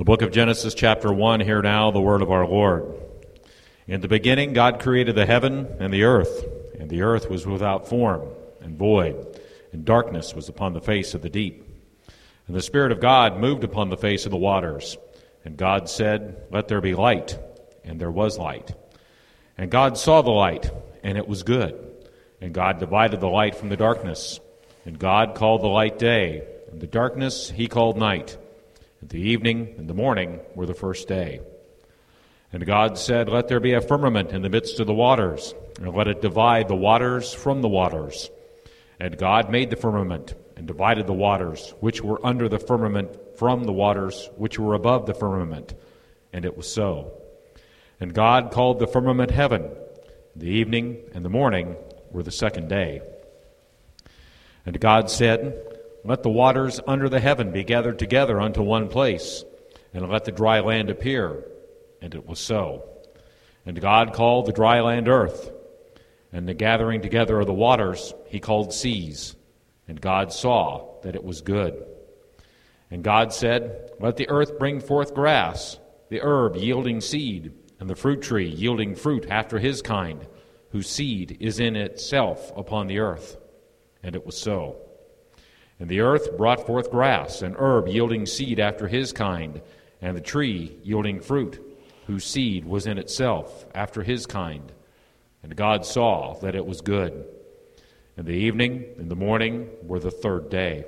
The book of Genesis chapter 1, hear now the word of our Lord. In the beginning God created the heaven and the earth was without form and void, and darkness was upon the face of the deep. And the Spirit of God moved upon the face of the waters. And God said, "Let there be light," and there was light. And God saw the light, and it was good. And God divided the light from the darkness. And God called the light day, and the darkness he called night. And the evening and the morning were the first day. And God said, "Let there be a firmament in the midst of the waters, and let it divide the waters from the waters." And God made the firmament, and divided the waters which were under the firmament from the waters which were above the firmament. And it was so. And God called the firmament heaven. The evening and the morning were the second day. And God said, "Let the waters under the heaven be gathered together unto one place, and let the dry land appear." And it was so. And God called the dry land earth, and the gathering together of the waters he called seas. And God saw that it was good. And God said, "Let the earth bring forth grass, the herb yielding seed, and the fruit tree yielding fruit after his kind, whose seed is in itself upon the earth." And it was so. And the earth brought forth grass, and herb yielding seed after his kind, and the tree yielding fruit, whose seed was in itself after his kind. And God saw that it was good. And the evening and the morning were the third day.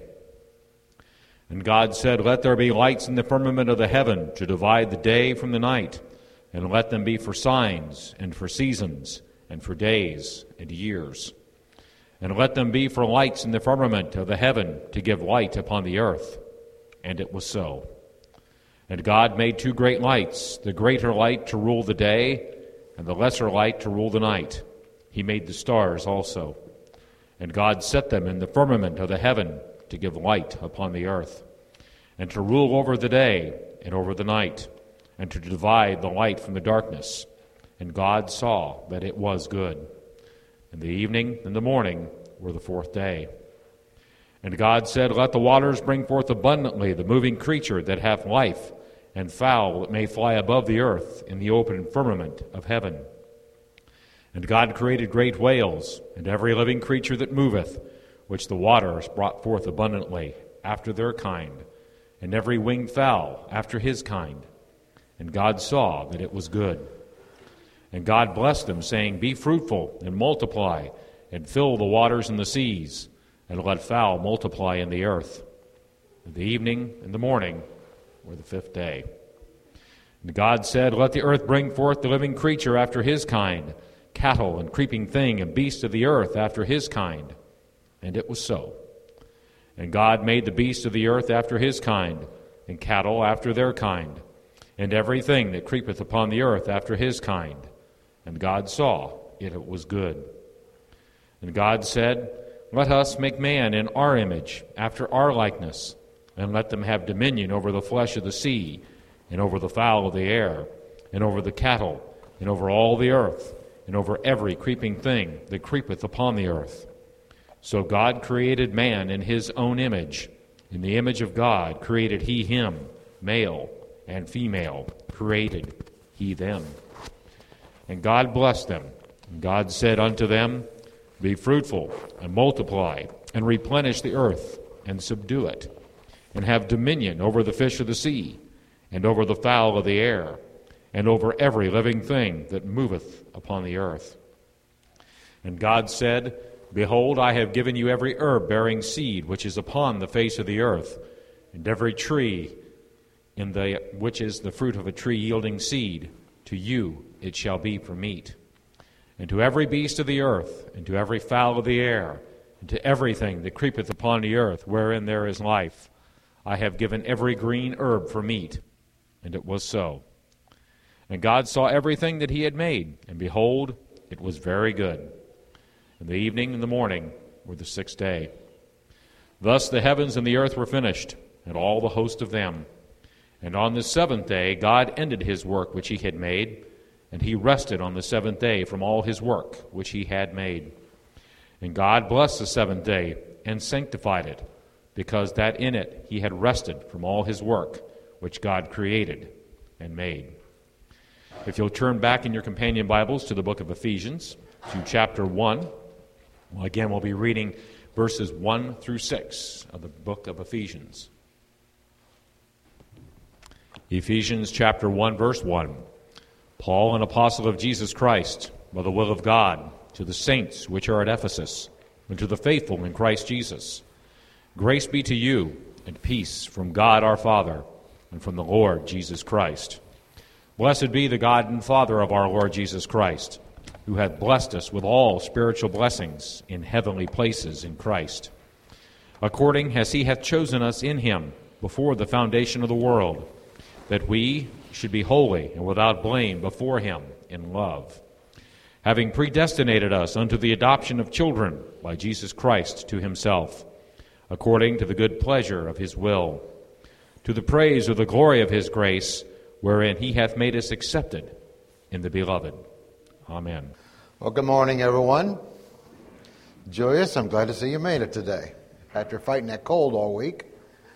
And God said, "Let there be lights in the firmament of the heaven to divide the day from the night, and let them be for signs and for seasons and for days and years. And let them be for lights in the firmament of the heaven to give light upon the earth." And it was so. And God made two great lights, the greater light to rule the day, and the lesser light to rule the night. He made the stars also. And God set them in the firmament of the heaven to give light upon the earth, and to rule over the day and over the night, and to divide the light from the darkness. And God saw that it was good. And the evening and the morning were the fourth day. And God said, "Let the waters bring forth abundantly the moving creature that hath life, and fowl that may fly above the earth in the open firmament of heaven." And God created great whales, and every living creature that moveth, which the waters brought forth abundantly after their kind, and every winged fowl after his kind. And God saw that it was good. And God blessed them, saying, "Be fruitful, and multiply, and fill the waters and the seas, and let fowl multiply in the earth." And the evening and the morning were the fifth day. And God said, "Let the earth bring forth the living creature after his kind, cattle and creeping thing and beasts of the earth after his kind." And it was so. And God made the beasts of the earth after his kind, and cattle after their kind, and everything that creepeth upon the earth after his kind. And God saw it was good. And God said, "Let us make man in our image, after our likeness, and let them have dominion over the flesh of the sea, and over the fowl of the air, and over the cattle, and over all the earth, and over every creeping thing that creepeth upon the earth." So God created man in his own image. In the image of God created he him, male and female created he them. And God blessed them. And God said unto them, "Be fruitful, and multiply, and replenish the earth, and subdue it, and have dominion over the fish of the sea, and over the fowl of the air, and over every living thing that moveth upon the earth." And God said, "Behold, I have given you every herb bearing seed which is upon the face of the earth, and every tree which is the fruit of a tree yielding seed, to you it shall be for meat. And to every beast of the earth, and to every fowl of the air, and to everything that creepeth upon the earth wherein there is life, I have given every green herb for meat." And it was so. And God saw everything that he had made, and behold, it was very good. And the evening and the morning were the sixth day. Thus the heavens and the earth were finished, and all the host of them. And on the seventh day God ended his work which he had made, and he rested on the seventh day from all his work which he had made. And God blessed the seventh day, and sanctified it, because that in it he had rested from all his work which God created and made. If you'll turn back in your companion Bibles to the book of Ephesians, to chapter 1, again we'll be reading verses 1 through 6 of the book of Ephesians. Ephesians chapter 1, verse 1. Paul, an apostle of Jesus Christ, by the will of God, to the saints which are at Ephesus, and to the faithful in Christ Jesus. Grace be to you, and peace from God our Father, and from the Lord Jesus Christ. Blessed be the God and Father of our Lord Jesus Christ, who hath blessed us with all spiritual blessings in heavenly places in Christ, according as he hath chosen us in him before the foundation of the world, that we should be holy and without blame before him in love, having predestinated us unto the adoption of children by Jesus Christ to himself, according to the good pleasure of his will, to the praise of the glory of his grace, wherein he hath made us accepted in the beloved. Amen. Well, good morning, everyone. Joyous, I'm glad to see you made it today after fighting that cold all week.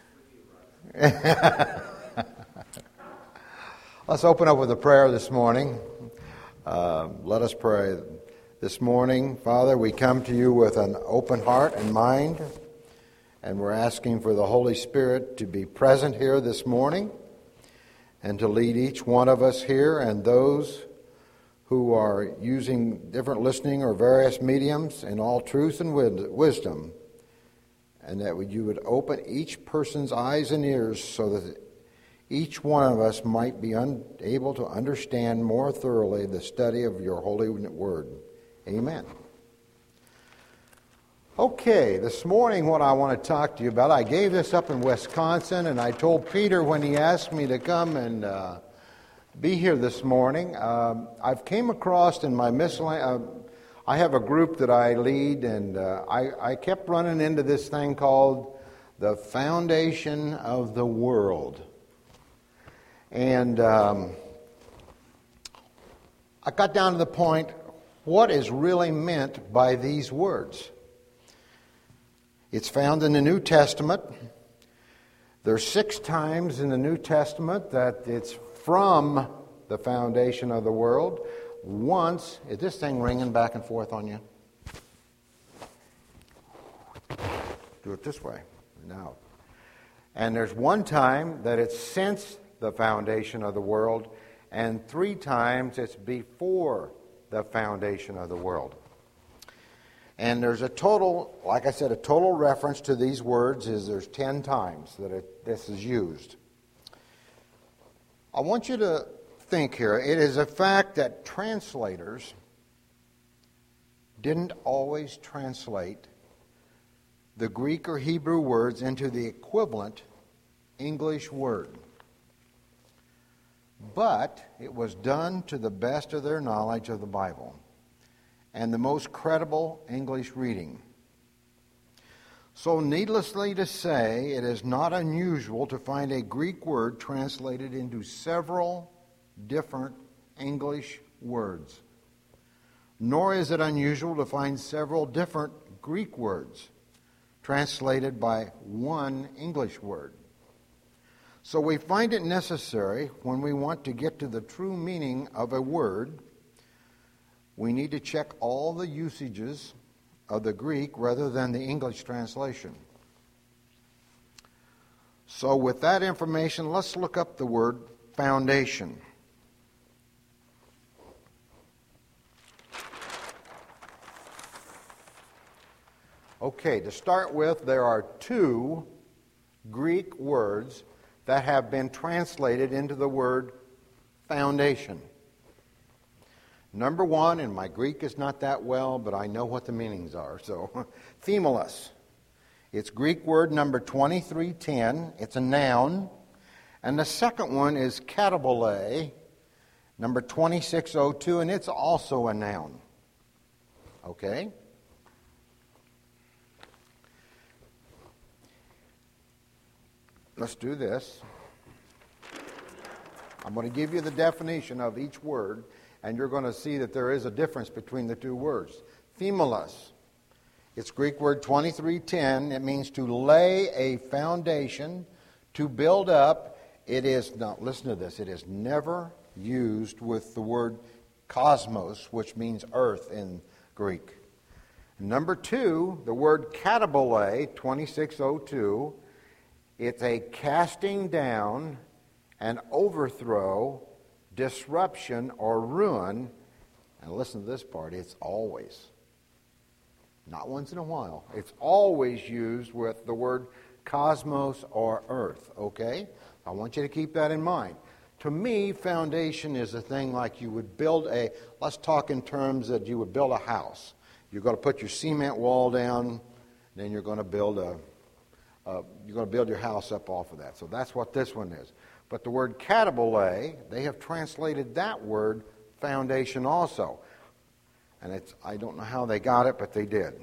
Let's open up with a prayer this morning. Let us pray. This morning, Father, we come to you with an open heart and mind, and we're asking for the Holy Spirit to be present here this morning and to lead each one of us here and those who are using different listening or various mediums in all truth and wisdom, and that you would open each person's eyes and ears so that each one of us might be able to understand more thoroughly the study of your holy word. Amen. Okay, this morning what I want to talk to you about, I gave this up in Wisconsin, and I told Peter when he asked me to come and be here this morning, I've came across in my I have a group that I lead, and I kept running into this thing called the Foundation of the World. And I got down to the point, what is really meant by these words? It's found in the New Testament. There's 6 times in the New Testament that it's from the foundation of the world. Once, is this thing ringing back and forth on you? Do it this way. Now. And there's 1 time that it's since the foundation of the world, and 3 times it's before the foundation of the world. And there's a total, like I said, a total reference to these words is there's 10 times that this is used. I want you to think here, it is a fact that translators didn't always translate the Greek or Hebrew words into the equivalent English word. But it was done to the best of their knowledge of the Bible and the most credible English reading. So needlessly to say, it is not unusual to find a Greek word translated into several different English words. Nor is it unusual to find several different Greek words translated by one English word. So we find it necessary, when we want to get to the true meaning of a word, we need to check all the usages of the Greek rather than the English translation. So with that information, let's look up the word foundation. Okay, to start with, there are 2 Greek words that have been translated into the word foundation. Number 1, and my Greek is not that well, but I know what the meanings are. So, themalos. It's Greek word number 2310. It's a noun. And the second one is katabole, number 2602, and it's also a noun. Okay? Let's do this. I'm going to give you the definition of each word, and you're going to see that there is a difference between the 2 words. Themalos. It's Greek word 2310. It means to lay a foundation, to build up, it is, now listen to this, it is never used with the word cosmos, which means earth in Greek. Number two, the word katabole, 2602, it's a casting down, an overthrow, disruption, or ruin. And listen to this part, it's always. Not once in a while. It's always used with the word cosmos or earth, okay? I want you to keep that in mind. To me, foundation is a thing like you would build let's talk in terms that you would build a house. You're going to put your cement wall down, then you're going to build your house up off of that. So that's what this one is. But the word katabole, they have translated that word foundation also. And I don't know how they got it, but they did.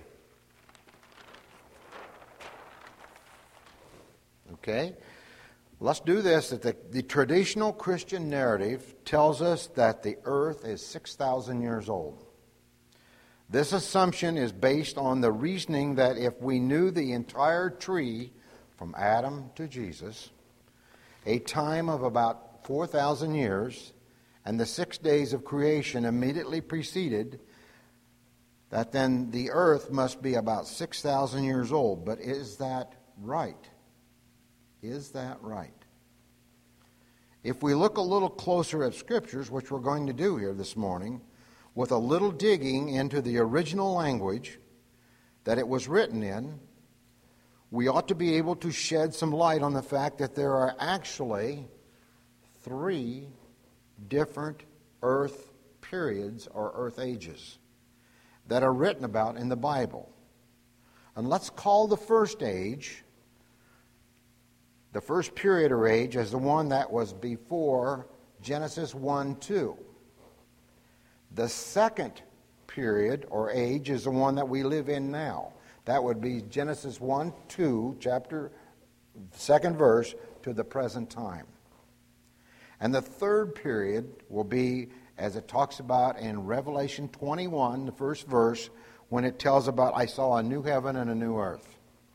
Okay? Let's do this. The traditional Christian narrative tells us that the earth is 6,000 years old. This assumption is based on the reasoning that if we knew the entire tree from Adam to Jesus, a time of about 4,000 years, and the 6 days of creation immediately preceded, that then the earth must be about 6,000 years old. But is that right? Is that right? If we look a little closer at Scriptures, which we're going to do here this morning, with a little digging into the original language that it was written in, we ought to be able to shed some light on the fact that there are actually 3 different earth periods or earth ages that are written about in the Bible. And let's call the first age, the first period or age, as the one that was before Genesis 1:2. The second period or age is the one that we live in now. That would be Genesis 1:2, chapter 2nd verse, to the present time. And the third period will be, as it talks about in Revelation 21, the first verse, when it tells about, I saw a new heaven and a new earth.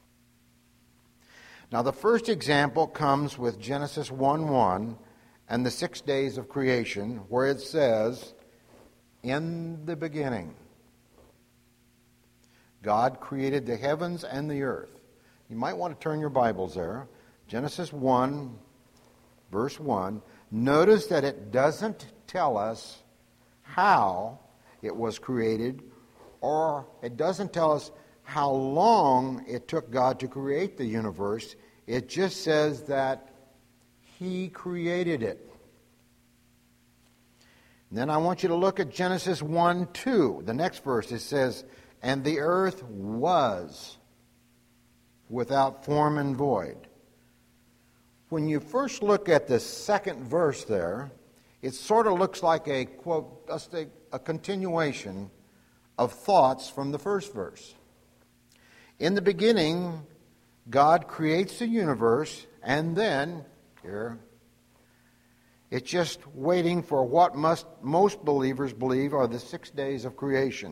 Now the first example comes with Genesis 1:1 and the 6 days of creation, where it says, in the beginning, God created the heavens and the earth. You might want to turn your Bibles there. Genesis 1, verse 1. Notice that it doesn't tell us how it was created, or it doesn't tell us how long it took God to create the universe. It just says that He created it. And then I want you to look at Genesis 1:2. The next verse, it says, and the earth was without form and void. When you first look at the second verse there, it sort of looks like a, quote, just a continuation of thoughts from the first verse. In the beginning, God creates the universe, and then, here, it's just waiting for what most believers believe are the 6 days of creation.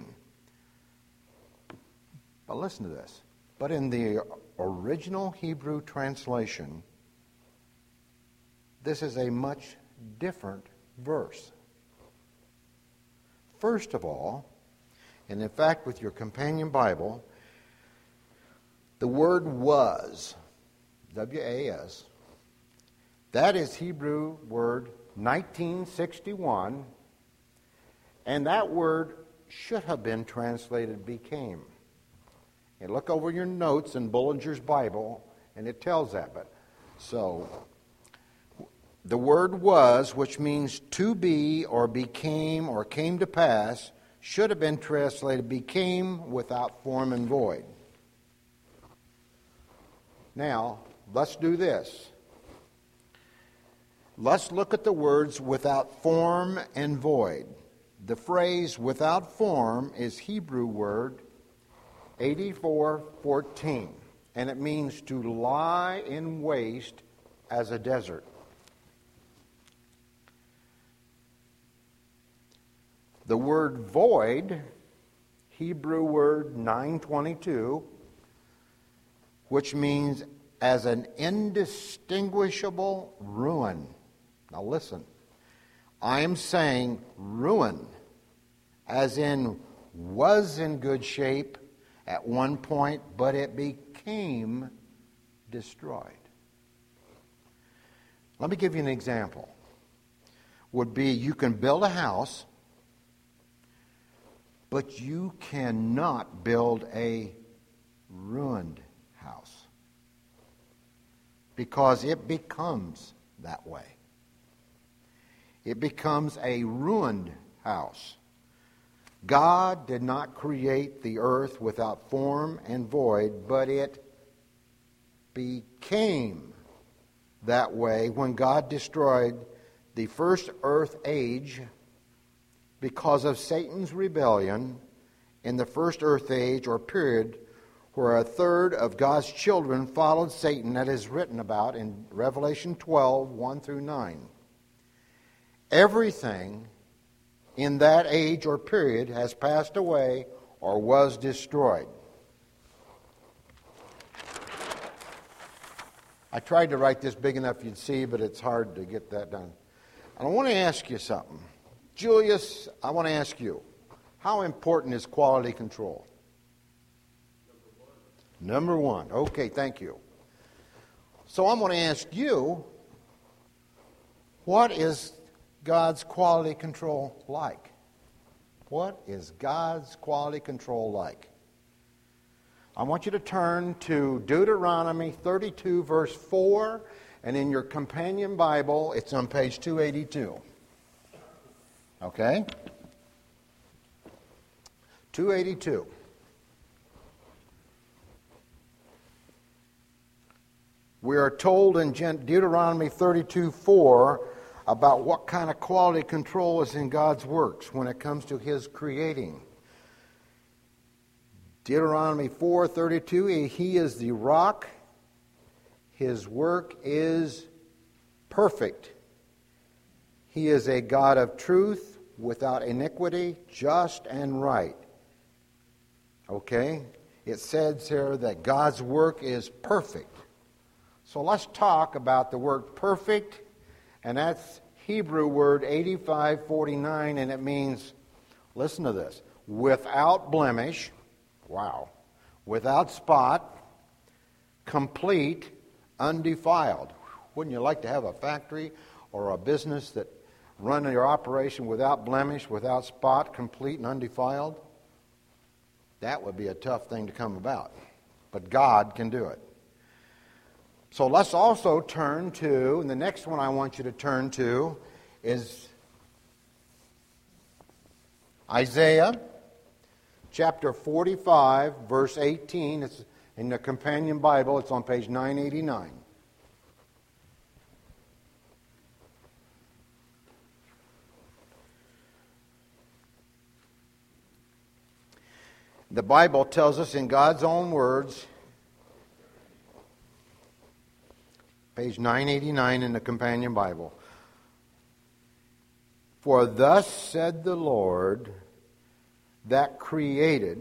But listen to this. But in the original Hebrew translation, this is a much different verse. First of all, and in fact with your companion Bible, the word was, W-A-S, that is Hebrew word 1961, and that word should have been translated became. And look over your notes in Bullinger's Bible, and it tells that. But so, the word was, which means to be or became or came to pass, should have been translated became without form and void. Now, let's do this. Let's look at the words without form and void. The phrase without form is Hebrew word 84:14, and it means to lie in waste as a desert. The word void, Hebrew word 9:22, which means as an indistinguishable ruin. Now listen, I am saying ruin, as in was in good shape at one point, but it became destroyed. Let me give you an example. Would be you can build a house, but you cannot build a ruined house, because it becomes that way. It becomes a ruined house. God did not create the earth without form and void, but it became that way when God destroyed the first earth age because of Satan's rebellion in the first earth age or period where a third of God's children followed Satan, that is written about in Revelation 12, 1 through 9. Everything in that age or period has passed away or was destroyed. I tried to write this big enough you'd see, but it's hard to get that done. And I want to ask you something. Julius, I want to ask you, how important is quality control? Number one. Okay, thank you. So I'm going to ask you, what is God's quality control like? What is God's quality control like? I want you to turn to Deuteronomy 32, verse 4, and in your companion Bible, it's on page 282. Okay? 282. We are told in Deuteronomy 32, 4 about what kind of quality control is in God's works when it comes to His creating. Deuteronomy 4:32, He is the rock, His work is perfect. He is a God of truth, without iniquity, just and right. Okay? It says here that God's work is perfect. So let's talk about the word perfect, and that's Hebrew word 8549, and it means, listen to this, without blemish, wow, without spot, complete, undefiled. Wouldn't you like to have a factory or a business that run your operation without blemish, without spot, complete, and undefiled? That would be a tough thing to come about, but God can do it. So let's also turn to, and the next one I want you to turn to is Isaiah chapter 45, verse 18. It's in the companion Bible. It's on page 989. The Bible tells us in God's own words, page 989 in the companion Bible, for thus said the Lord that created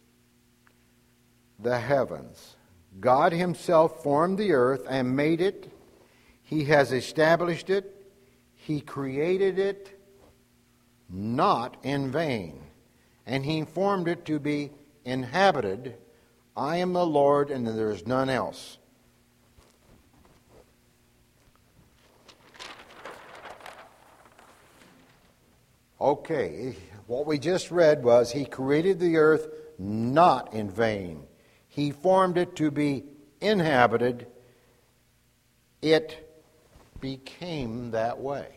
the heavens. God Himself formed the earth and made it. He has established it. He created it not in vain. And He formed it to be inhabited. I am the Lord, and there is none else. Okay, what we just read was He created the earth not in vain. He formed it to be inhabited. It became that way.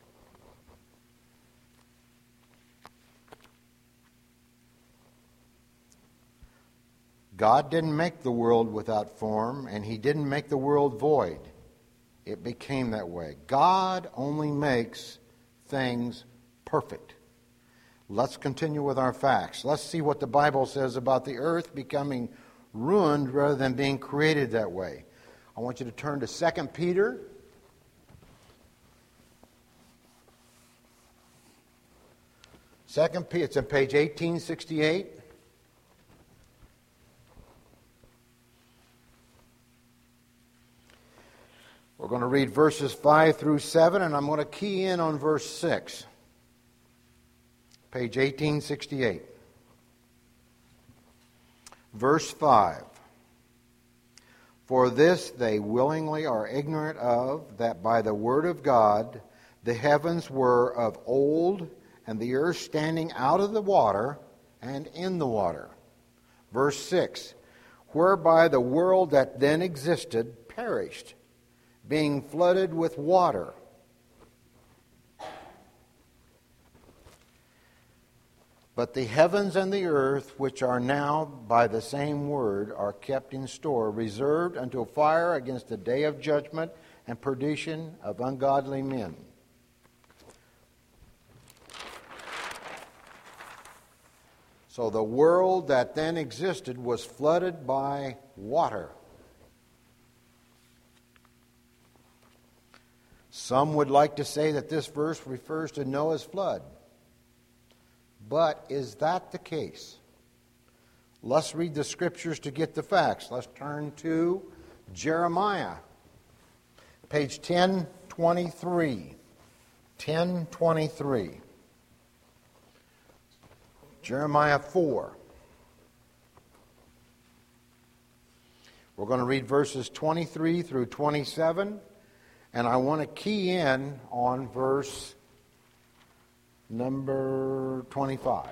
God didn't make the world without form, and He didn't make the world void. It became that way. God only makes things perfect. Let's continue with our facts. Let's see what the Bible says about the earth becoming ruined rather than being created that way. I want you to turn to 2 Peter. Second Peter, it's on page 1868. read verses 5 through 7, and I'm going to key in on verse 6. Page 1868. Verse 5. For this they willingly are ignorant of, that by the word of God the heavens were of old, and the earth standing out of the water and in the water. Verse 6. Whereby the world that then existed perished, being flooded with water. But the heavens and the earth, which are now by the same word, are kept in store, reserved until fire against the day of judgment and perdition of ungodly men. So the world that then existed was flooded by water. Some would like to say that this verse refers to Noah's flood. But is that the case? Let's read the scriptures to get the facts. Let's turn to Jeremiah, page 1023. 1023. Jeremiah 4. We're going to read verses 23 through 27, and I want to key in on verse number 25.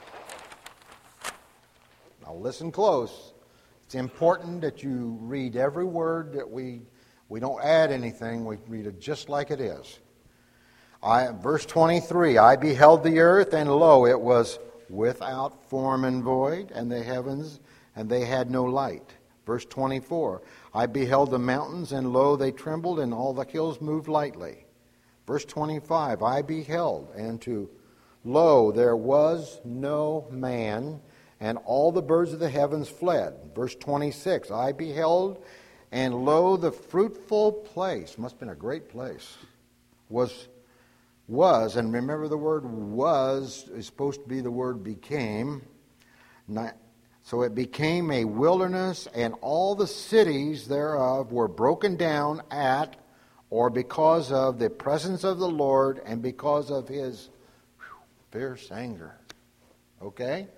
Now listen close. It's important that you read every word, that we don't add anything. We read it just like it is. Verse 23, I beheld the earth, and lo, it was without form and void, and the heavens, and they had no light. Verse 24, I beheld the mountains, and lo, they trembled, and all the hills moved lightly. Verse 25, I beheld, and lo, there was no man, and all the birds of the heavens fled. Verse 26, I beheld, and lo, the fruitful place, must have been a great place, was, and remember the word was is supposed to be the word became. So it became a wilderness, and all the cities thereof were broken down at, or because of the presence of the Lord, and because of his fierce anger. Okay?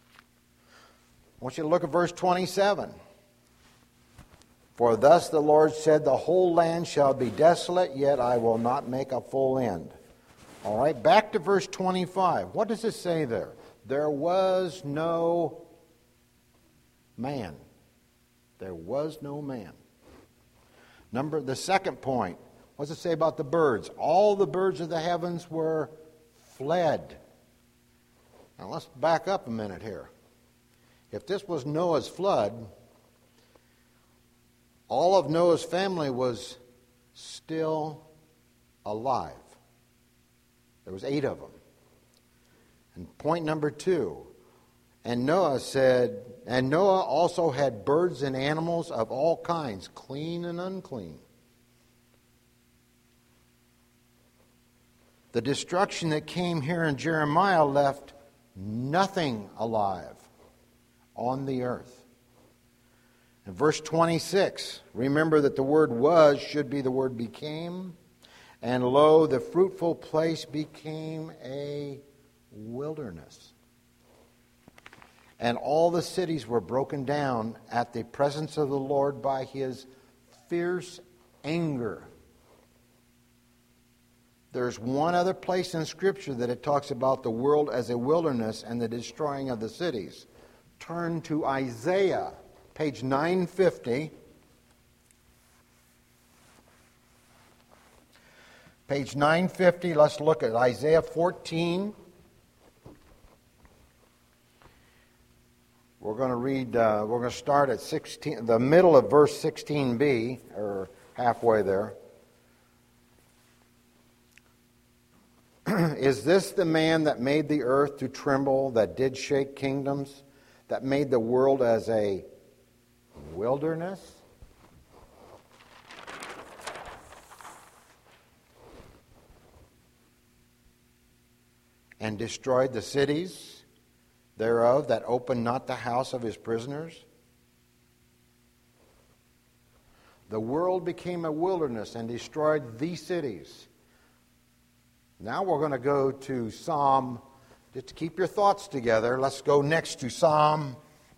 I want you to look at verse 27. For thus the Lord said, the whole land shall be desolate, yet I will not make a full end. All right, back to verse 25. What does it say there? There was no man. There was no man. The second point. What does it say about the birds? All the birds of the heavens were fled. Now let's back up a minute here. If this was Noah's flood, all of Noah's family was still alive. There was 8 of them. And point number 2, and Noah also had birds and animals of all kinds, clean and unclean. The destruction that came here in Jeremiah left nothing alive on the earth. In verse 26, remember that the word was should be the word became. And lo, the fruitful place became a wilderness. And all the cities were broken down at the presence of the Lord by his fierce anger. There's one other place in Scripture that it talks about the world as a wilderness and the destroying of the cities. Turn to Isaiah, page 950. Page 950, let's look at Isaiah 14. We're going to read, we're going to start at 16, the middle of verse 16b, or halfway there. Is this the man that made the earth to tremble, that did shake kingdoms, that made the world as a wilderness? And destroyed the cities thereof, that opened not the house of his prisoners? The world became a wilderness and destroyed these cities. Now we're going to go to Psalm, just to keep your thoughts together, let's go next to Psalm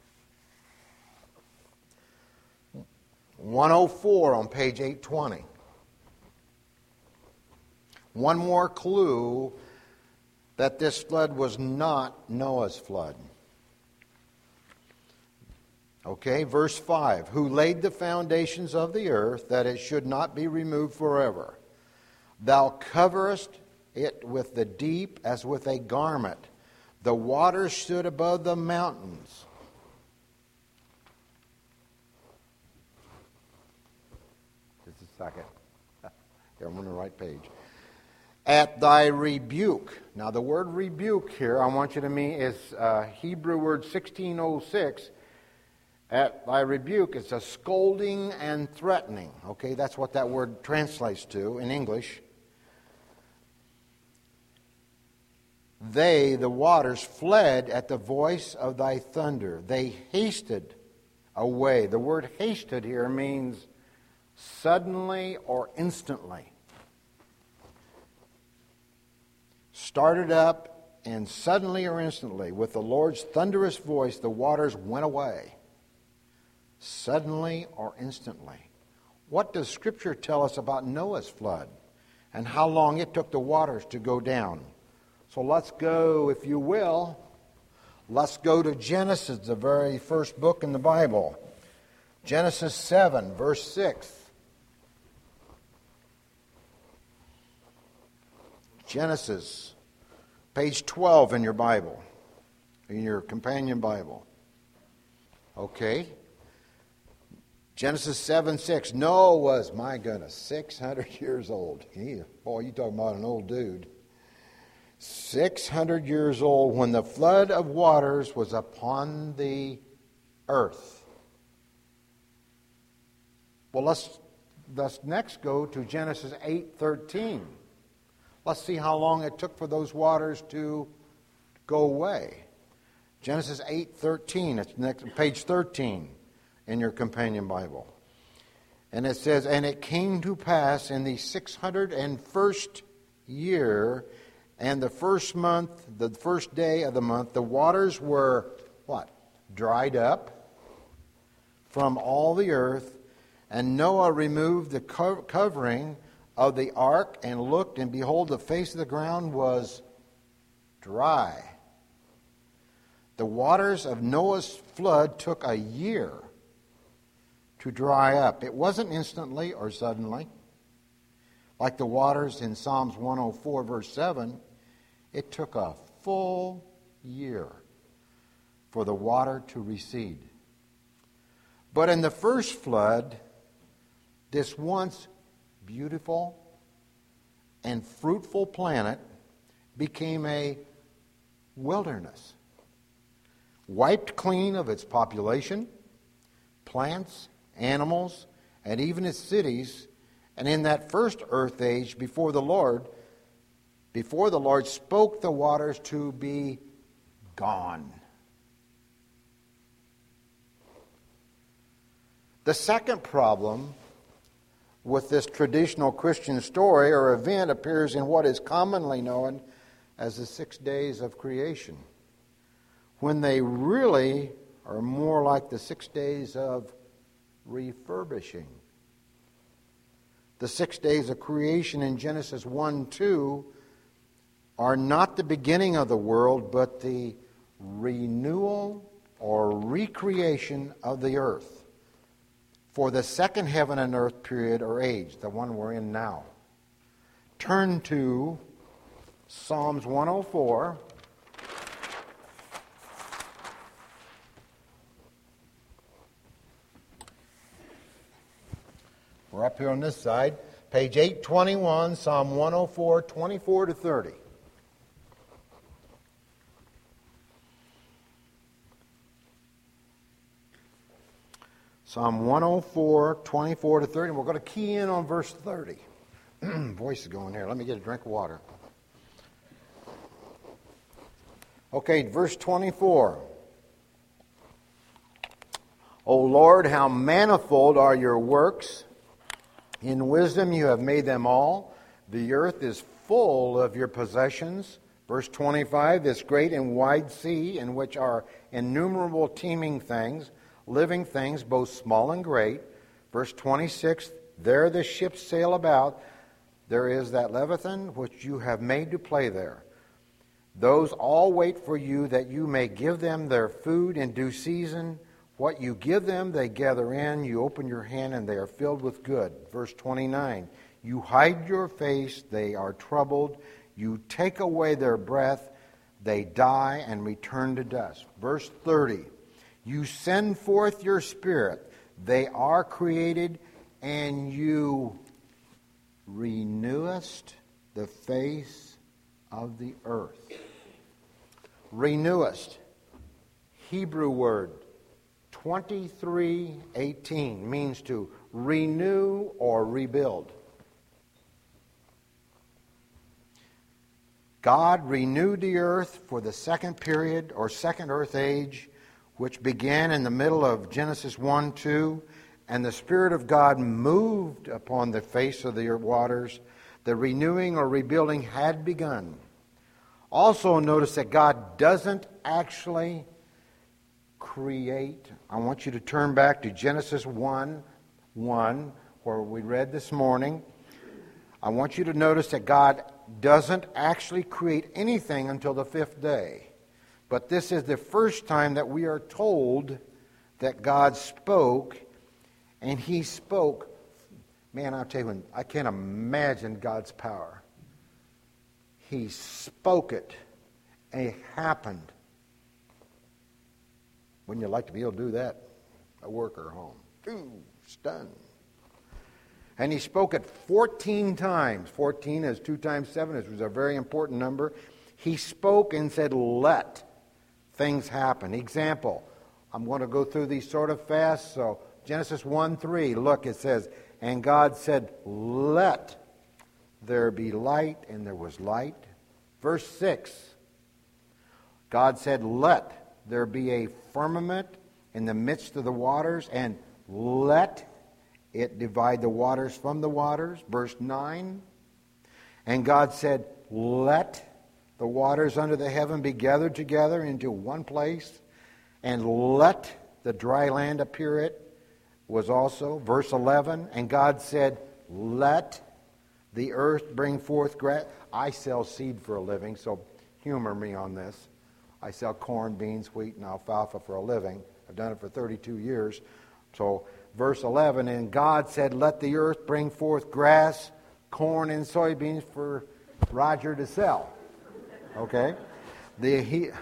104 on page 820. One more clue that this flood was not Noah's flood. Okay, verse 5. Who laid the foundations of the earth, that it should not be removed forever. Thou coverest it with the deep as with a garment. The waters stood above the mountains. Just a second. Here, I'm on the right page. At thy rebuke. Now, the word rebuke here, I want you to mean, is Hebrew word 1606. At thy rebuke, it's a scolding and threatening. Okay, that's what that word translates to in English. They, the waters, fled at the voice of thy thunder. They hasted away. The word hasted here means suddenly or instantly. Started up, and suddenly or instantly, with the Lord's thunderous voice, the waters went away. Suddenly or instantly. What does Scripture tell us about Noah's flood and how long it took the waters to go down? So let's go, if you will, let's go to Genesis, the very first book in the Bible. Genesis 7, verse 6. Genesis, page 12 in your Bible, in your companion Bible. Okay. Genesis 7:6. Noah was, my goodness, 600 years old. Boy, you talking about an old dude. 600 years old when the flood of waters was upon the earth. Well, let's next go to Genesis 8:13. Let's see how long it took for those waters to go away. Genesis 8:13. It's next, page 13 in your companion Bible. And it says, and it came to pass in the 601st year, and the first month, the first day of the month, the waters were, what? Dried up from all the earth. And Noah removed the covering of the ark and looked, and behold, the face of the ground was dry. The waters of Noah's flood took a year to dry up. It wasn't instantly or suddenly. Like the waters in Psalms 104, verse 7, it took a full year for the water to recede. But in the first flood, this once beautiful and fruitful planet became a wilderness, wiped clean of its population, plants, animals, and even its cities. And in that first earth age, before the Lord spoke the waters to be gone. The second problem with this traditional Christian story or event appears in what is commonly known as the 6 days of creation, when they really are more like the 6 days of refurbishing. The 6 days of creation in Genesis 1:2 are not the beginning of the world, but the renewal or recreation of the earth for the second heaven and earth period or age, the one we're in now. Turn to Psalms 104. We're up here on this side. Page 821, Psalm 104, 24 to 30. Psalm 104, 24 to 30. And we're going to key in on verse 30. Voice is going here. Let me get a drink of water. Okay, verse 24. O Lord, how manifold are your works. In wisdom you have made them all. The earth is full of your possessions. Verse 25, this great and wide sea in which are innumerable teeming things, living things, both small and great. Verse 26, there the ships sail about. There is that Leviathan which you have made to play there. Those all wait for you that you may give them their food in due season. What you give them, they gather in. You open your hand, and they are filled with good. Verse 29, you hide your face, they are troubled. You take away their breath, they die and return to dust. Verse 30, you send forth your spirit, they are created, and you renewest the face of the earth. Renewest, Hebrew word, 23:18, means to renew or rebuild. God renewed the earth for the second period, or second earth age, which began in the middle of Genesis 1:2, and the Spirit of God moved upon the face of the waters. The renewing or rebuilding had begun. Also notice that God doesn't actually create. I want you to turn back to Genesis 1:1, where we read this morning. I want you to notice that God doesn't actually create anything until the fifth day. But this is the first time that we are told that God spoke, and He spoke. Man, I'll tell you, I can't imagine God's power. He spoke it, and it happened. Wouldn't you like to be able to do that at work or home? Ooh, stunned. And He spoke it 14 times. 14 is 2 times 7. It was a very important number. He spoke and said, let things happen. Example, I'm going to go through these sort of fast. So Genesis 1:3, look, it says, and God said, let there be light, and there was light. Verse 6, God said, let there be a firmament in the midst of the waters, and let it divide the waters from the waters. Verse 9, and God said, let the waters under the heaven be gathered together into one place, and let the dry land appear. It was also. Verse 11, and God said, let the earth bring forth grass. I sell seed for a living, so humor me on this. I sell corn, beans, wheat, and alfalfa for a living. I've done it for 32 years. So, verse 11, and God said, let the earth bring forth grass, corn, and soybeans for Roger to sell. Okay? The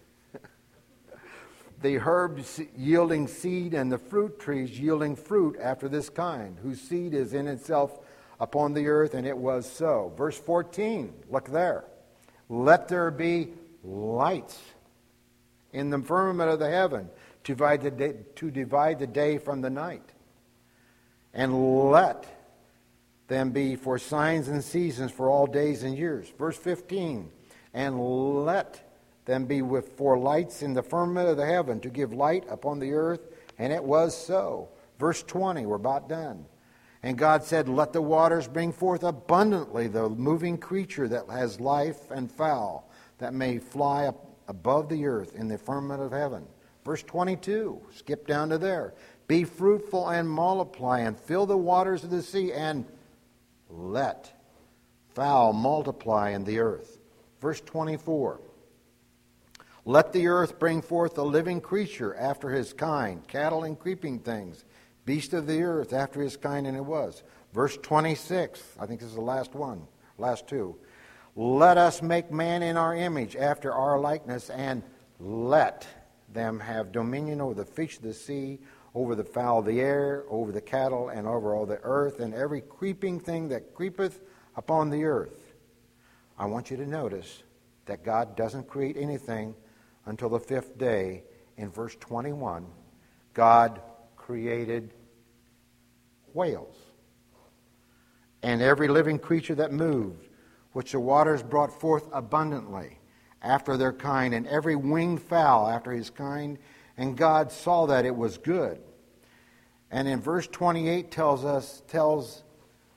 herbs yielding seed, and the fruit trees yielding fruit after this kind, whose seed is in itself upon the earth, and it was so. Verse 14, look there. Let there be lights in the firmament of the heaven to divide the day from the night. And let them be for signs and seasons for all days and years. Verse 15, and let them be for lights in the firmament of the heaven to give light upon the earth, and it was so. Verse 20, we're about done. And God said, let the waters bring forth abundantly the moving creature that has life, and fowl that may fly up above the earth in the firmament of heaven. Verse 22, skip down to there. Be fruitful and multiply, and fill the waters of the sea, and let fowl multiply in the earth. Verse 24, let the earth bring forth a living creature after his kind, cattle and creeping things, beast of the earth after his kind, and it was. Verse 26, I think this is the last one, last two. Let us make man in our image, after our likeness, and let them have dominion over the fish of the sea, over the fowl of the air, over the cattle, and over all the earth, and every creeping thing that creepeth upon the earth. I want you to notice that God doesn't create anything until the fifth day. In verse 21, God created whales and every living creature that moved, which the waters brought forth abundantly after their kind, and every winged fowl after his kind. And God saw that it was good. And in verse 28 tells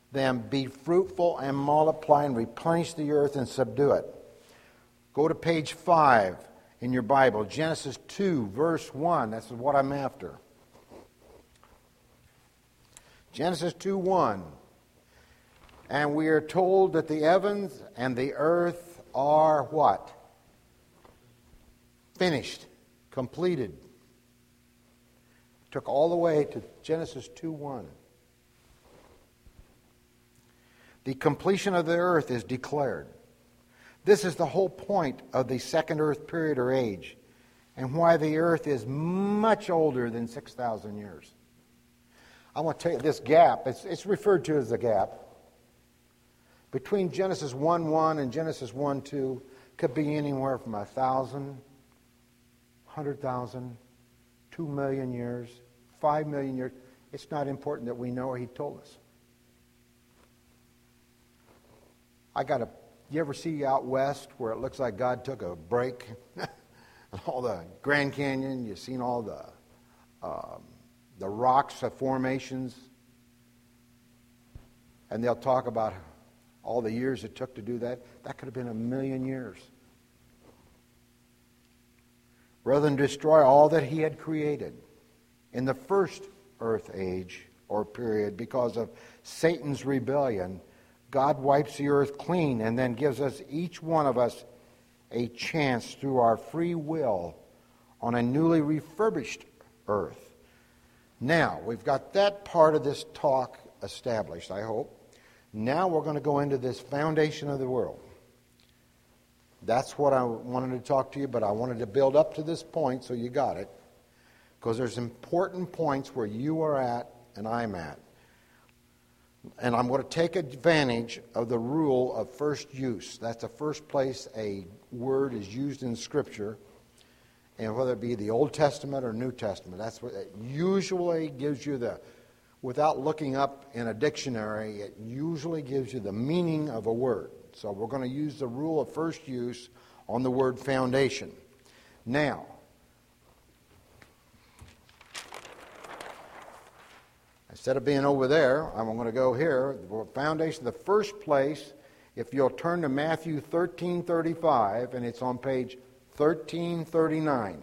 them, be fruitful and multiply and replenish the earth and subdue it. Go to page 5 in your Bible, Genesis 2, verse 1. That's what I'm after. Genesis 2:1. And we are told that the heavens and the earth are what? Finished, completed. Took all the way to Genesis 2:1. The completion of the earth is declared. This is the whole point of the second earth period or age, and why the earth is much older than 6,000 years. I want to tell you this gap, it's referred to as the gap, between Genesis 1:1 and Genesis 1:2 could be anywhere from 1,000, 100,000, 2 million years, 5 million years. It's not important that we know, He told us. You ever see out west where it looks like God took a break? All the Grand Canyon, you've seen all the rocks, the formations, and they'll talk about all the years it took to do that. That could have been 1 million years. Rather than destroy all that He had created in the first earth age or period because of Satan's rebellion, God wipes the earth clean and then gives us, each one of us, a chance through our free will on a newly refurbished earth. Now, we've got that part of this talk established, I hope. Now we're going to go into this foundation of the world. That's what I wanted to talk to you, but I wanted to build up to this point so you got it. Because there's important points where you are at and I'm at. And I'm going to take advantage of the rule of first use. That's the first place a word is used in Scripture. And whether it be the Old Testament or New Testament, that's what it usually gives you without looking up in a dictionary, it usually gives you the meaning of a word. So we're going to use the rule of first use on the word foundation. Now, instead of being over there, I'm going to go here. The foundation, the first place, if you'll turn to Matthew 13:35, and it's on page 1339.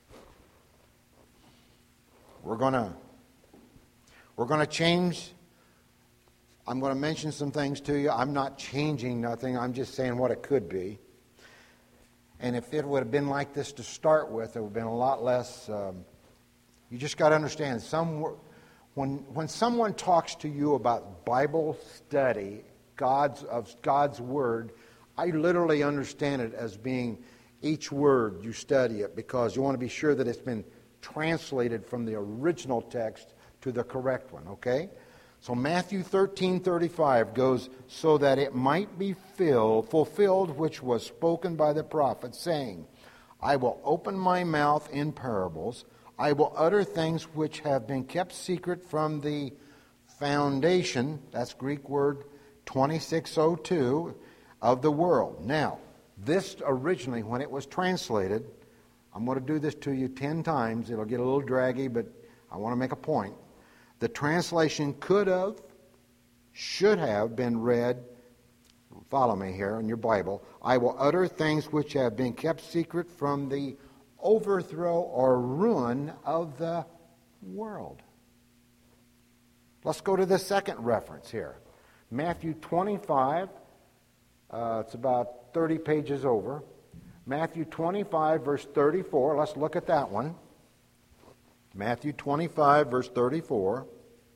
We're going to change. I'm going to mention some things to you. I'm not changing nothing. I'm just saying what it could be. And if it would have been like this to start with, it would have been a lot less. You just got to understand, when someone talks to you about Bible study, God's Word, I literally understand it as being each word you study it, because you want to be sure that it's been translated from the original text to the correct one, okay? So Matthew 13:35 goes, so that it might be fulfilled which was spoken by the prophet, saying, I will open my mouth in parables, I will utter things which have been kept secret from the foundation, that's Greek word 2602, of the world. Now, this originally, when it was translated, I'm going to do this to you 10 times. It'll get a little draggy, but I want to make a point. The translation could have, should have been read, follow me here in your Bible, I will utter things which have been kept secret from the overthrow or ruin of the world. Let's go to the second reference here. Matthew 25, it's about 30 pages over. Matthew 25, verse 34. Let's look at that one. Matthew 25, verse 34.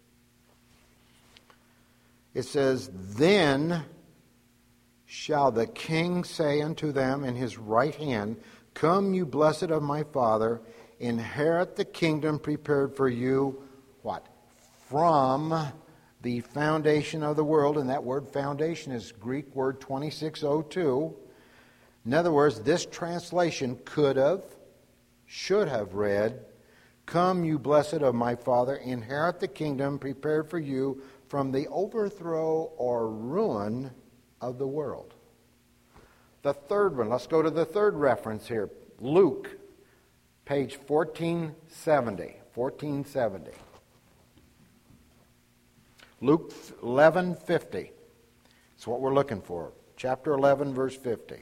It says, Then shall the king say unto them in his right hand, Come, you blessed of my Father, inherit the kingdom prepared for you, what? From the foundation of the world. And that word foundation is Greek word 2602. In other words, this translation could have, should have read, Come, you blessed of my Father, inherit the kingdom prepared for you from the overthrow or ruin of the world. The third one, let's go to the third reference here. Luke, page 1470. 1470. Luke 11:50. That's what we're looking for. Chapter 11, verse 50.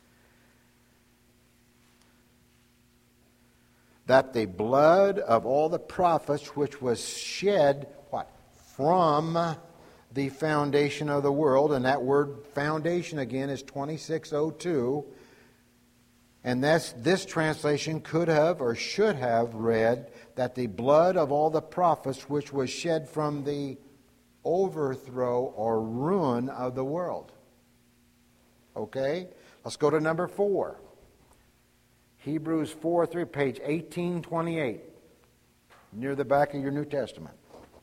That the blood of all the prophets which was shed, what? From the foundation of the world, and that word foundation again is 2602, and this translation could have or should have read that the blood of all the prophets which was shed from the overthrow or ruin of the world. Okay? Let's go to number 4. Hebrews 4:3, page 1828, near the back of your New Testament.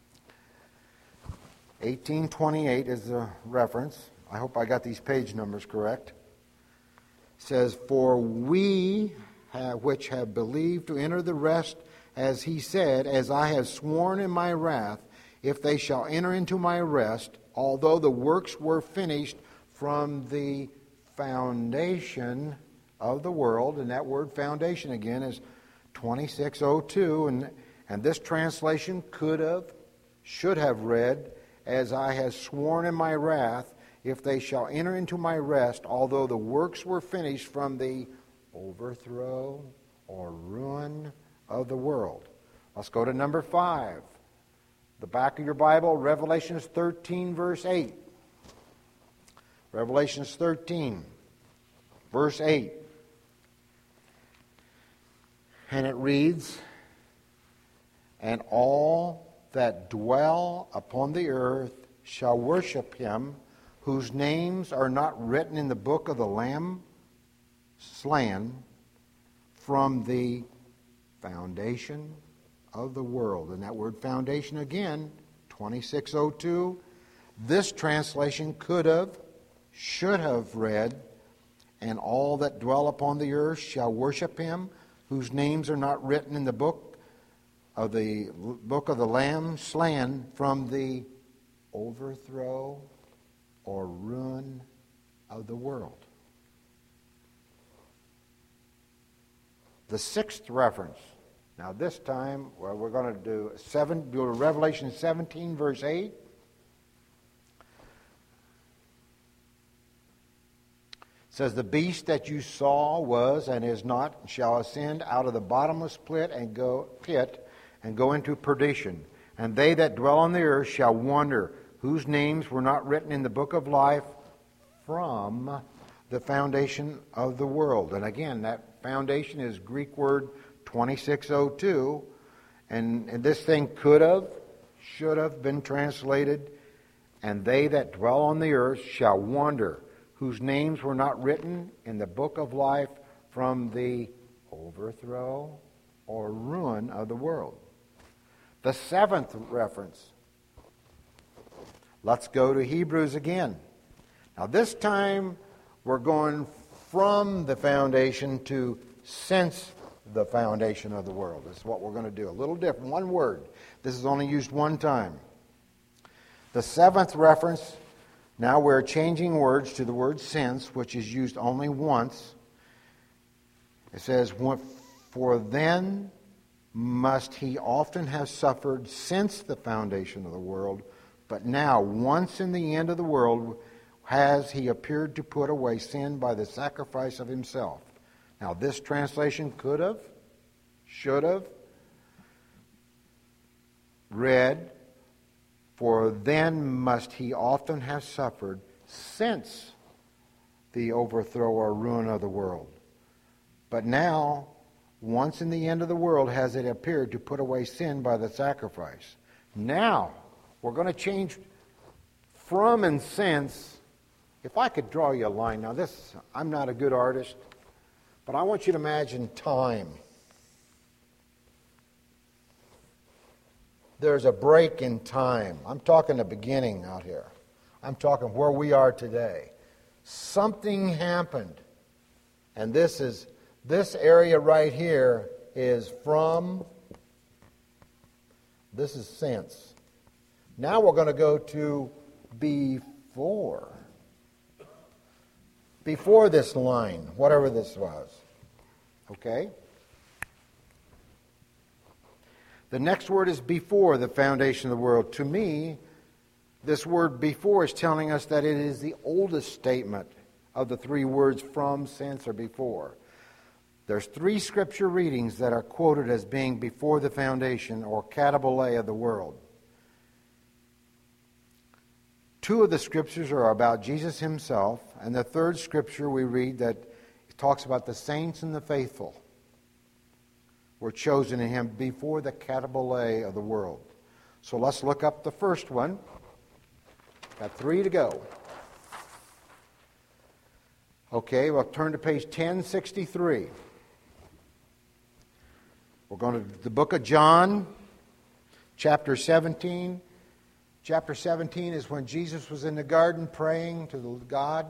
1828 is the reference. I hope I got these page numbers correct. It says, "For we which have believed to enter the rest, as he said, as I have sworn in my wrath, if they shall enter into my rest, although the works were finished from the foundation of the world," and that word foundation again is 2602, and this translation should have read, "As I have sworn in my wrath, if they shall enter into my rest, although the works were finished from the overthrow or ruin of the world." Let's go to number 5. The back of your Bible, Revelations 13, verse 8. Revelations 13, verse 8. And it reads, "And all that dwell upon the earth shall worship him, whose names are not written in the book of the Lamb slain from the foundation of the world." And that word foundation again, 2602. This translation should have read, "And all that dwell upon the earth shall worship him, whose names are not written in the book of the Lamb slain from the overthrow or ruin of the world." The 6th reference. Now this time, we're going to do Revelation 17, verse 8. It says, "The beast that you saw was and is not, and shall ascend out of the bottomless pit and go into perdition. And they that dwell on the earth shall wonder, whose names were not written in the book of life from the foundation of the world." And again, that foundation is Greek word 2602. And this thing should have been translated, "And they that dwell on the earth shall wonder, whose names were not written in the book of life from the overthrow or ruin of the world." The 7th reference. Let's go to Hebrews again. Now this time we're going from the foundation to since the foundation of the world. This is what we're going to do. A little different. One word. This is only used one time. The 7th reference. Now we're changing words to the word since, which is used only once. It says, "For then must he often have suffered since the foundation of the world, but now, once in the end of the world, has he appeared to put away sin by the sacrifice of himself." Now this translation should have read, "For then must he often have suffered since the overthrow or ruin of the world. But now, once in the end of the world, has it appeared to put away sin by the sacrifice." Now, we're going to change from and since. If I could draw you a line. Now I'm not a good artist, but I want you to imagine time. There's a break in time. I'm talking the beginning out here. I'm talking where we are today. Something happened. And this area right here is from, this is since. Now we're going to go to before. Before this line, whatever this was. Okay? The next word is before the foundation of the world. To me, This word before is telling us that it is the oldest statement of the three words from, since, or before. There's three scripture readings that are quoted as being before the foundation or katabole of the world. Two of the scriptures are about Jesus himself, and the third scripture we read that talks about the saints and the faithful were chosen in him before the katabole of the world. So let's look up the first one. Got three to go. Okay, we'll turn to page 1063. We're going to the book of John, chapter 17. Chapter 17 is when Jesus was in the garden praying to God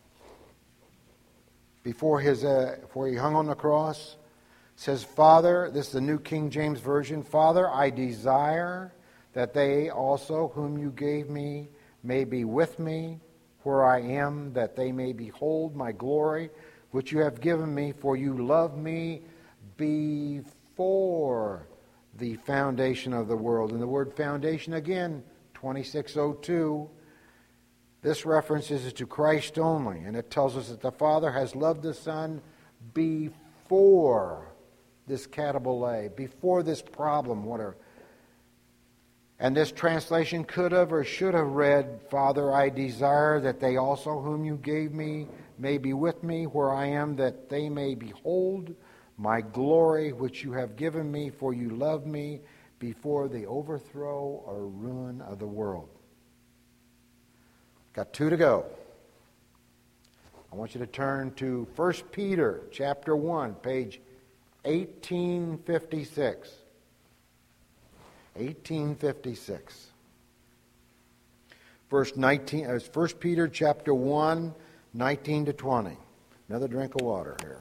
before he hung on the cross. It says, Father, this is the New King James Version, Father, I desire that they also whom you gave me may be with me where I am, that they may behold my glory, which you have given me, for you loved me before the foundation of the world. And the word foundation again, 2602, this reference is to Christ only, and it tells us that the Father has loved the Son before this katabole, before this problem, whatever. And this translation could have or should have read, Father, I desire that they also whom you gave me may be with me where I am, that they may behold my glory which you have given me, for you loved me before the overthrow or ruin of the world. Got two to go. I want you to turn to 1 Peter chapter 1, page 1856. 1856. Verse 19, 1 Peter chapter 1, 19 to 20. Another drink of water here.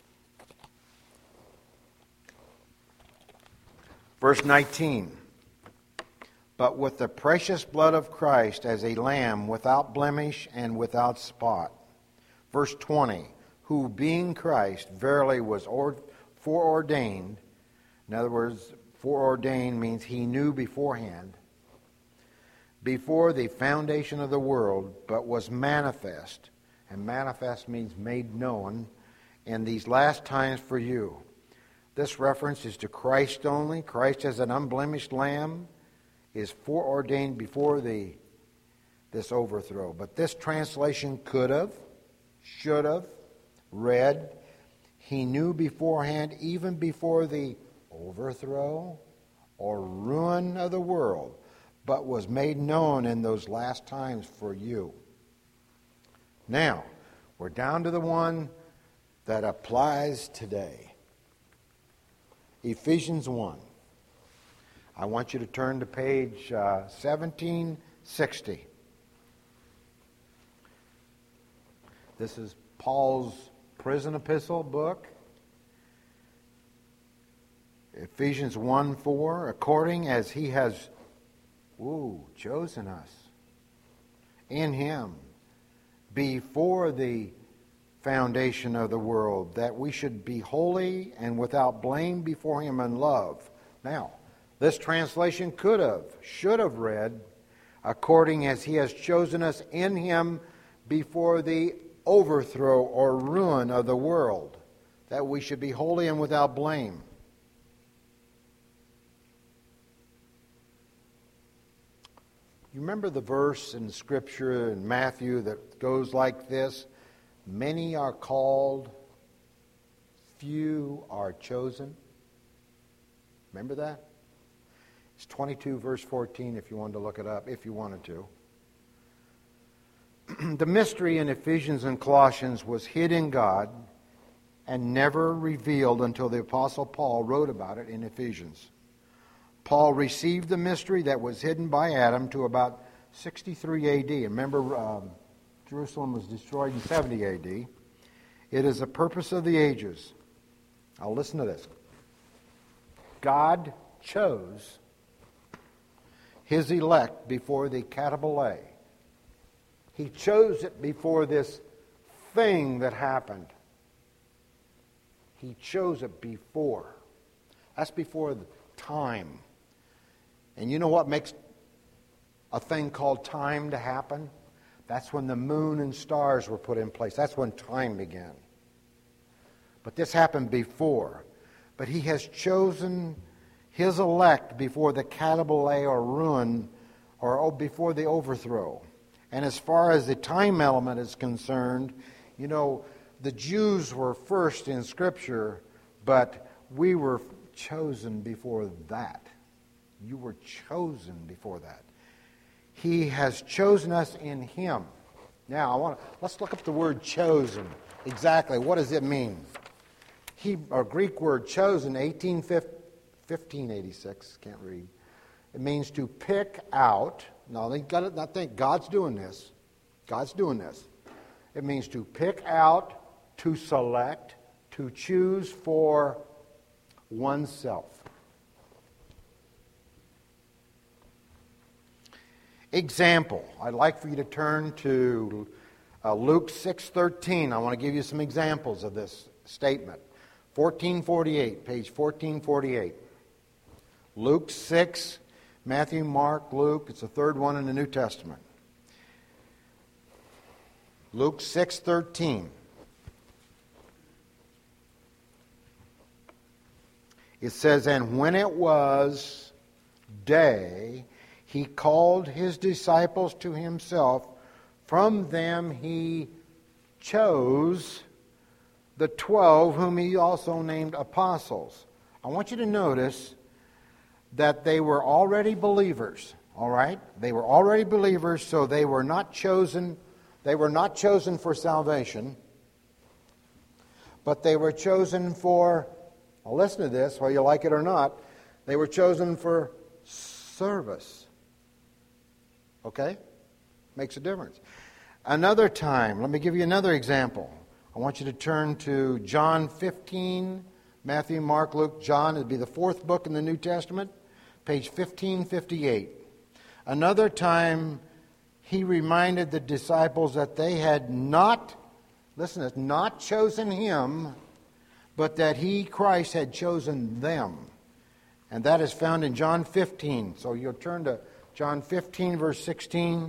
Verse 19. But with the precious blood of Christ as a lamb without blemish and without spot. Verse 20. Who being Christ verily was foreordained. In other words, foreordained means he knew beforehand, before the foundation of the world, but was manifest. And manifest means made known in these last times for you. This reference is to Christ only. Christ as an unblemished lamb is foreordained before this overthrow. But this translation could have, should have, read, he knew beforehand, even before the overthrow or ruin of the world, but was made known in those last times for you. Now, we're down to the one that applies today. Ephesians 1. I want you to turn to page 1760. This is Paul's prison epistle book. Ephesians 1:4, according as he has chosen us in him before the foundation of the world, that we should be holy and without blame before him in love. Now, this translation could have, should have read, according as he has chosen us in him before the overthrow or ruin of the world, that we should be holy and without blame. You remember the verse in Scripture in Matthew that goes like this? Many are called, few are chosen. Remember that? It's 22 verse 14 if you wanted to look it up, if you wanted to. The mystery in Ephesians and Colossians was hid in God and never revealed until the Apostle Paul wrote about it in Ephesians. Paul received the mystery that was hidden by Adam to about 63 A.D. Remember, Jerusalem was destroyed in 70 A.D. It is the purpose of the ages. Now listen to this. God chose his elect before the katabole. He chose it before this thing that happened. He chose it before. That's before the time. And you know what makes a thing called time to happen. That's when the moon and stars were put in place. That's when time began. But this happened before. But he has chosen his elect before the catabole or ruin, or before the overthrow. And as far as the time element is concerned, you know, the Jews were first in Scripture, but we were chosen before that. You were chosen before that. He has chosen us in Him. Now, let's look up the word chosen. Exactly, what does it mean? Greek word chosen, 1586, can't read. It means to pick out. Now, they got to not think God's doing this. God's doing this. It means to pick out, to select, to choose for oneself. Example. I'd like for you to turn to Luke 6:13. I want to give you some examples of this statement. 1448, page 1448. Luke 6, Matthew, Mark, Luke. It's the third one in the New Testament. Luke 6:13. It says, "And when it was day, He called His disciples to Himself. From them He chose the 12, whom He also named apostles." I want you to notice that they were already believers. All right? They were already believers, so they were not chosen. They were not chosen for salvation, but they were chosen for, well, listen to this, whether you like it or not, they were chosen for service. Okay? Makes a difference. Another time, let me give you another example. I want you to turn to John 15, Matthew, Mark, Luke, John. It'd be the fourth book in the New Testament, page 1558. Another time, He reminded the disciples that they had not, listen to this, not chosen Him, but that He, Christ, had chosen them. And that is found in John 15. So you'll turn to John 15, verse 16.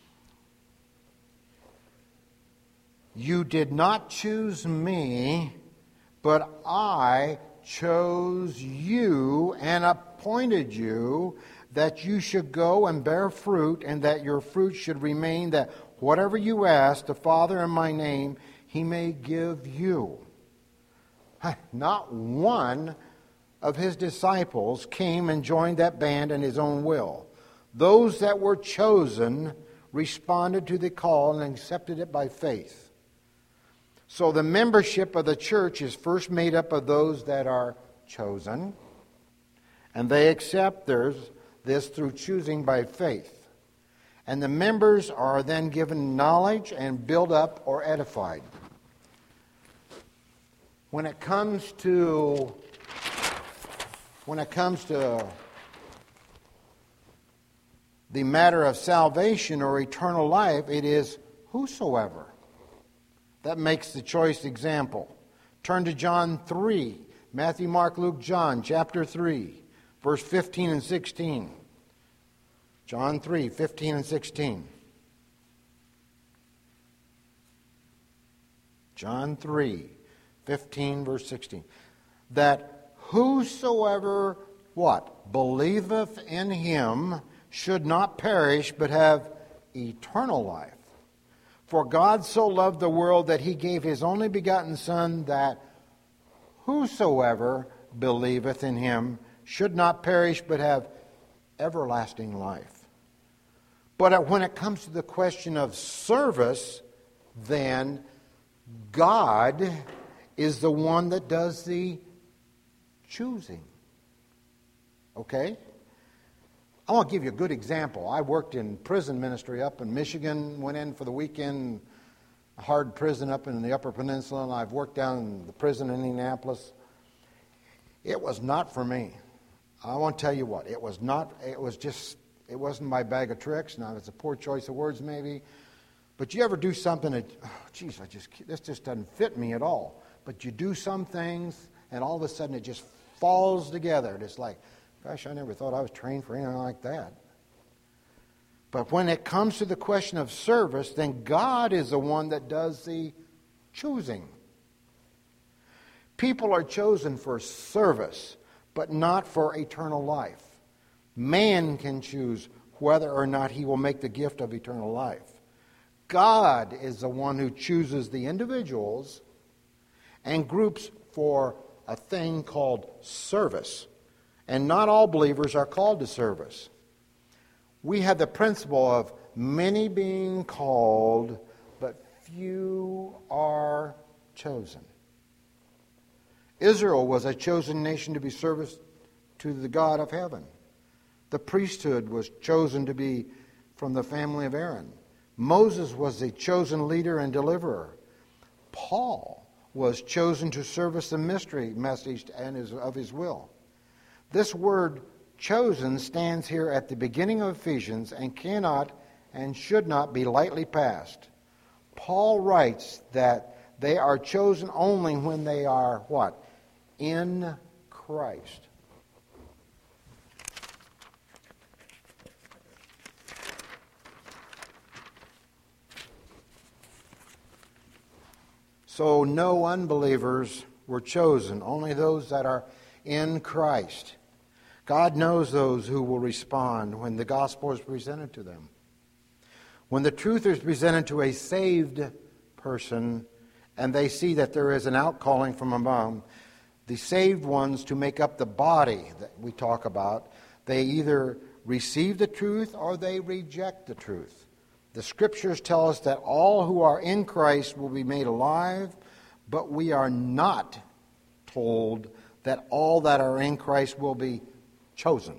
"You did not choose me, but I chose you and appointed you that you should go and bear fruit, and that your fruit should remain, that whatever you ask the Father in my name, He may give you." Not one of His disciples came and joined that band in his own will. Those that were chosen responded to the call and accepted it by faith. So the membership of the church is first made up of those that are chosen, and they accept this through choosing by faith. And the members are then given knowledge and built up or edified. When it comes to the matter of salvation or eternal life, it is whosoever. That makes the choice example. Turn to John 3. Matthew, Mark, Luke, John, chapter 3, verse 15 and 16. John 3, 15 and 16. John 3, 15, verse 16. "That whosoever," what? "Believeth in Him should not perish, but have eternal life. For God so loved the world that He gave His only begotten Son, that whosoever believeth in Him should not perish, but have everlasting life." But when it comes to the question of service, then God is the one that does the choosing. Okay? I want to give you a good example. I worked in prison ministry up in Michigan, went in for the weekend, a hard prison up in the Upper Peninsula, and I've worked down in the prison in Indianapolis. It was not for me. I want to tell you what, it wasn't my bag of tricks. Now, it's a poor choice of words maybe, but you ever do something that, this just doesn't fit me at all. But you do some things, and all of a sudden it just falls together. It's like, gosh, I never thought I was trained for anything like that. But when it comes to the question of service, then God is the one that does the choosing. People are chosen for service, but not for eternal life. Man can choose whether or not he will make the gift of eternal life. God is the one who chooses the individuals and groups for a thing called service. And not all believers are called to service. We have the principle of many being called, but few are chosen. Israel was a chosen nation to be service to the God of heaven. The priesthood was chosen to be from the family of Aaron. Moses was the chosen leader and deliverer. Paul was chosen to service the mystery message of his will. This word chosen stands here at the beginning of Ephesians and cannot and should not be lightly passed. Paul writes that they are chosen only when they are what? In Christ. So no unbelievers were chosen, only those that are in Christ. God knows those who will respond when the gospel is presented to them. When the truth is presented to a saved person and they see that there is an outcalling from among the saved ones to make up the body that we talk about, they either receive the truth or they reject the truth. The Scriptures tell us that all who are in Christ will be made alive, but we are not told that all that are in Christ will be chosen.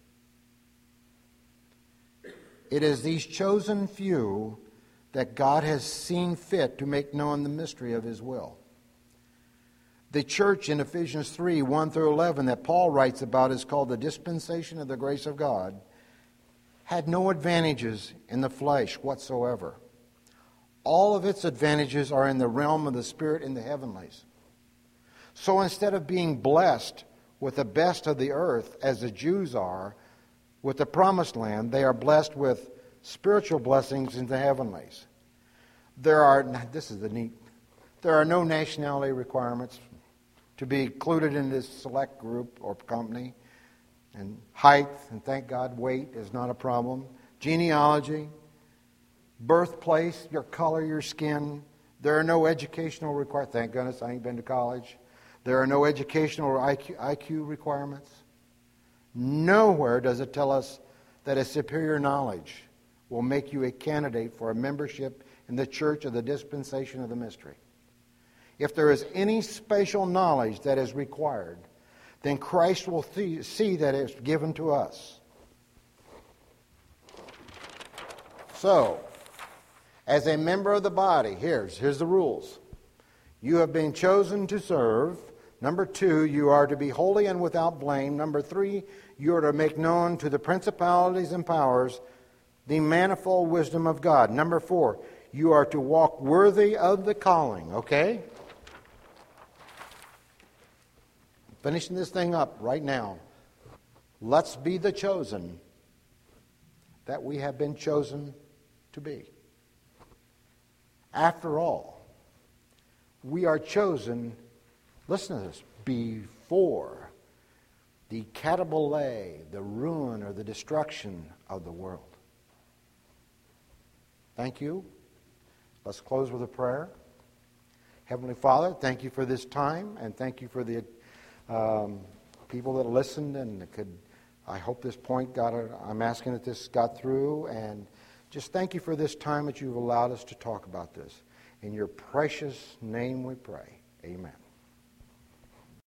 It is these chosen few that God has seen fit to make known the mystery of His will. The church in Ephesians 3, 1 through 11 that Paul writes about is called the dispensation of the grace of God, had no advantages in the flesh whatsoever. All of its advantages are in the realm of the Spirit in the heavenlies. So instead of being blessed with the best of the earth, as the Jews are, with the promised land, they are blessed with spiritual blessings in the heavenlies. There are no nationality requirements to be included in this select group or company. And height, and thank God weight is not a problem. Genealogy, birthplace, your color, your skin. There are no educational requirements. Thank goodness I ain't been to college. There are no educational or IQ requirements. Nowhere does it tell us that a superior knowledge will make you a candidate for a membership in the church of the dispensation of the mystery. If there is any special knowledge that is required, then Christ will see that it's given to us. So, as a member of the body, here's the rules. You have been chosen to serve. Number 2, you are to be holy and without blame. Number 3, you are to make known to the principalities and powers the manifold wisdom of God. Number 4, you are to walk worthy of the calling. Okay? Finishing this thing up right now. Let's be the chosen that we have been chosen to be. After all, we are chosen, listen to this, before the catabole, the ruin or the destruction of the world. Thank you. Let's close with a prayer. Heavenly Father, thank you for this time, and thank you for the people that listened and I hope this point I'm asking that this got through, and just thank you for this time that you've allowed us to talk about this. In your precious name we pray. Amen.